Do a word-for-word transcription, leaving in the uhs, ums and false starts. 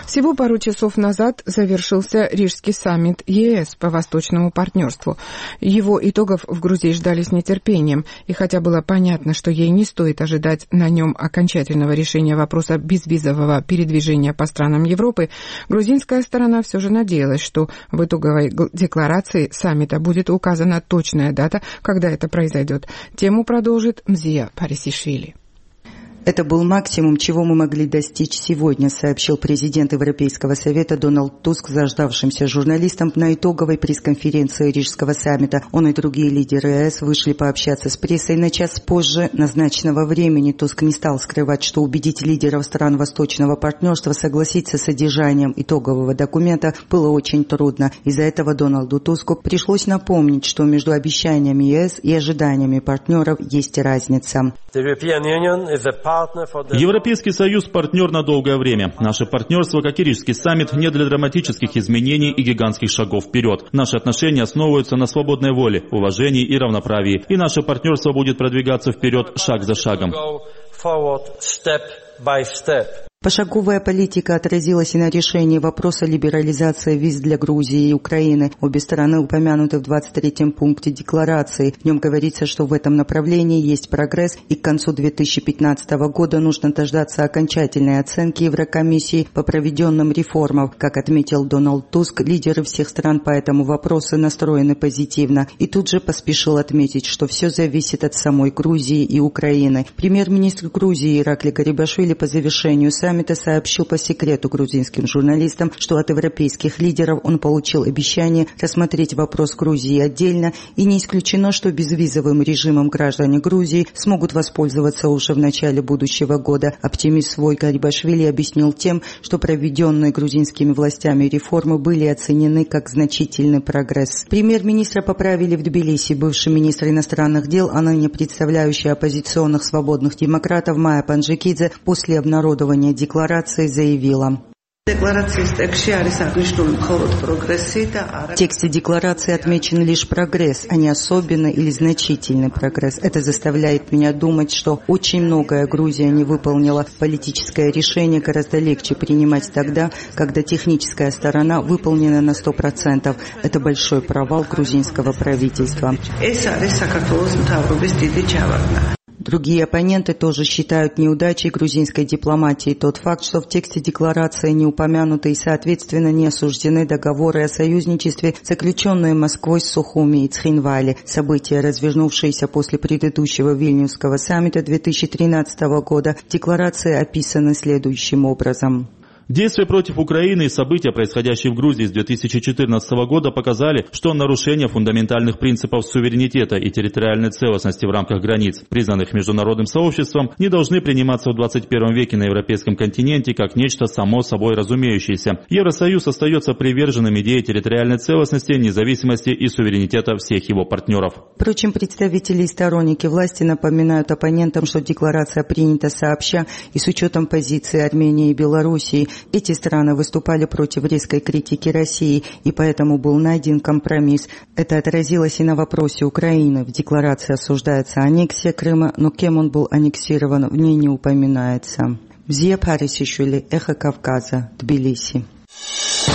Всего пару часов назад завершился Рижский саммит ЕС по восточному партнерству. Его итогов в Грузии ждали с нетерпением, и хотя было понятно, что ей не стоит ожидать на нем окончательного решения вопроса безвизового передвижения по странам Европы, грузинская сторона все же надеялась, что в итоговой декларации саммита будет указана точная дата, когда это произойдет. Тему продолжит Мзия Парисишвили. Это был максимум, чего мы могли достичь сегодня, сообщил президент Европейского совета Дональд Туск заждавшимся журналистам на итоговой пресс-конференции Рижского саммита. Он и другие лидеры ЕС вышли пообщаться с прессой на час позже назначенного времени. Туск не стал скрывать, что убедить лидеров стран Восточного партнерства согласиться с содержанием итогового документа было очень трудно. Из-за этого Дональду Туску пришлось напомнить, что между обещаниями ЕС и ожиданиями партнеров есть разница. Европейский Союз – партнер на долгое время. Наше партнерство, как и Рижский саммит, не для драматических изменений и гигантских шагов вперед. Наши отношения основываются на свободной воле, уважении и равноправии. И наше партнерство будет продвигаться вперед шаг за шагом. Пошаговая политика отразилась и на решении вопроса либерализации виз для Грузии и Украины. Обе стороны упомянуты в двадцать третьем пункте декларации. В нем говорится, что в этом направлении есть прогресс, и к концу две тысячи пятнадцатого года нужно дождаться окончательной оценки Еврокомиссии по проведенным реформам. Как отметил Дональд Туск, лидеры всех стран по этому вопросу настроены позитивно. И тут же поспешил отметить, что все зависит от самой Грузии и Украины. Премьер-министр Грузии Иракли Гарибашвили по завершению саммита сообщил по секрету грузинским журналистам, что от европейских лидеров он получил обещание рассмотреть вопрос Грузии отдельно, и не исключено, что безвизовым режимом граждане Грузии смогут воспользоваться уже в начале будущего года. Оптимист свой Гарибашвили объяснил тем, что проведенные грузинскими властями реформы были оценены как значительный прогресс. Премьер-министра поправили в Тбилиси. Бывший министр иностранных дел, а ныне представляющий оппозиционных свободных демократов Майя Панджикидзе после обнародования декларации заявила: в тексте декларации отмечен лишь прогресс, а не особенный или значительный прогресс. Это заставляет меня думать, что очень многое Грузия не выполнила. Политическое решение гораздо легче принимать тогда, когда техническая сторона выполнена на сто процентов. Это большой провал грузинского правительства. Другие оппоненты тоже считают неудачей грузинской дипломатии тот факт, что в тексте декларации не упомянуты и, соответственно, не осуждены договоры о союзничестве, заключенные Москвой с Сухуми и Цхинвали. События, развернувшиеся после предыдущего Вильнюсского саммита две тысячи тринадцатого года, в декларации описаны следующим образом. Действия против Украины и события, происходящие в Грузии с две тысячи четырнадцатого года, показали, что нарушение фундаментальных принципов суверенитета и территориальной целостности в рамках границ, признанных международным сообществом, не должны приниматься в двадцать первом веке на европейском континенте как нечто само собой разумеющееся. Евросоюз остается приверженным идее территориальной целостности, независимости и суверенитета всех его партнеров. Впрочем, представители и сторонники власти напоминают оппонентам, что декларация принята сообща и с учетом позиции Армении и Белоруссии. Эти страны выступали против резкой критики России, и поэтому был найден компромисс. Это отразилось и на вопросе Украины. В декларации осуждается аннексия Крыма, но кем он был аннексирован, в ней не упоминается. Мзия Парисишвили, Эхо Кавказа, Тбилиси.